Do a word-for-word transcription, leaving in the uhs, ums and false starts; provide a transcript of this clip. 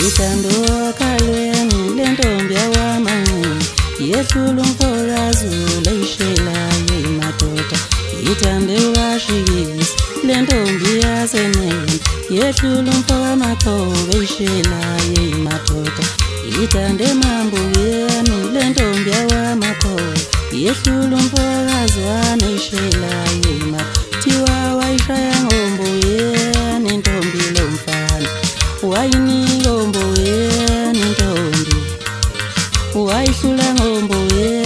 Ithando khalweni lentombi yawamanqindi yehlula umfokazi leyishela yemadoda. Ithande washikisa lentombi yasenene yehlula umfoka makhobe ishela yemadoda. Ithande mambukeni lentombi yawamakhobe yehlula umfokazi wanishela yemadoda. Thiwa wayishaya ngomboyeni intombi lomfana wayinika omboyeni intombi wayihlula ngomboyeni.